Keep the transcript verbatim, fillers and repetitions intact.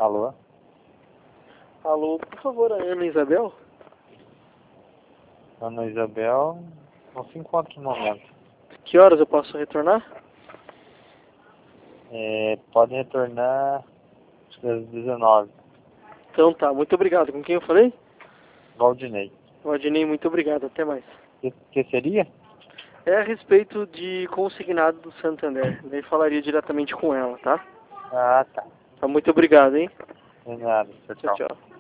Alô? Alô, por favor, a Ana Isabel? Ana Isabel não se encontra no momento. Que horas eu posso retornar? É, pode retornar às dezenove. Então tá, muito obrigado. Com quem eu falei? Valdinei. Valdinei, muito obrigado. Até mais. O que, que seria? É a respeito de consignado do Santander. Daí falaria diretamente com ela, tá? Ah, tá. Tá, muito obrigado, hein? De nada. Tchau, Tchau, tchau. tchau.